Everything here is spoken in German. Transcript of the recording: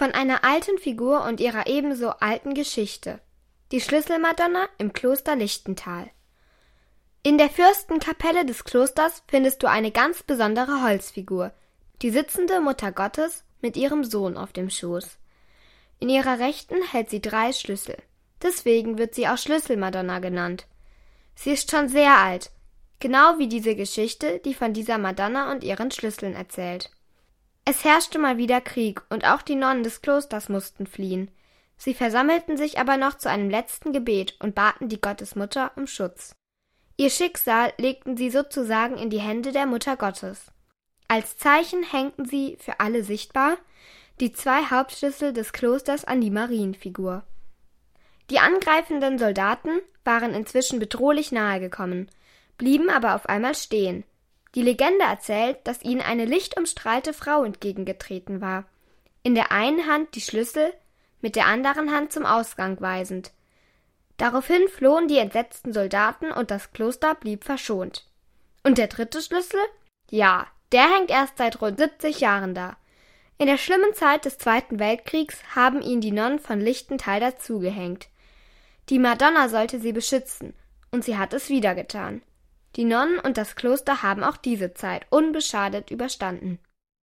von einer alten Figur und ihrer ebenso alten Geschichte. Die Schlüsselmadonna im Kloster Lichtental. In der Fürstenkapelle des Klosters findest du eine ganz besondere Holzfigur, die sitzende Mutter Gottes mit ihrem Sohn auf dem Schoß. In ihrer Rechten hält sie 3 Schlüssel. Deswegen wird sie auch Schlüsselmadonna genannt. Sie ist schon sehr alt, genau wie diese Geschichte, die von dieser Madonna und ihren Schlüsseln erzählt. Es herrschte mal wieder Krieg und auch die Nonnen des Klosters mussten fliehen. Sie versammelten sich aber noch zu einem letzten Gebet und baten die Gottesmutter um Schutz. Ihr Schicksal legten sie sozusagen in die Hände der Mutter Gottes. Als Zeichen hängten sie, für alle sichtbar, die 2 Hauptschlüssel des Klosters an die Marienfigur. Die angreifenden Soldaten waren inzwischen bedrohlich nahe gekommen, blieben aber auf einmal stehen. Die Legende erzählt, dass ihnen eine lichtumstrahlte Frau entgegengetreten war, in der einen Hand die Schlüssel, mit der anderen Hand zum Ausgang weisend. Daraufhin flohen die entsetzten Soldaten und das Kloster blieb verschont. Und der 3. Schlüssel? Ja, der hängt erst seit rund 70 Jahren da. In der schlimmen Zeit des 2. Weltkriegs haben ihn die Nonnen von Lichtental dazugehängt. Die Madonna sollte sie beschützen, und sie hat es wieder getan. Die Nonnen und das Kloster haben auch diese Zeit unbeschadet überstanden.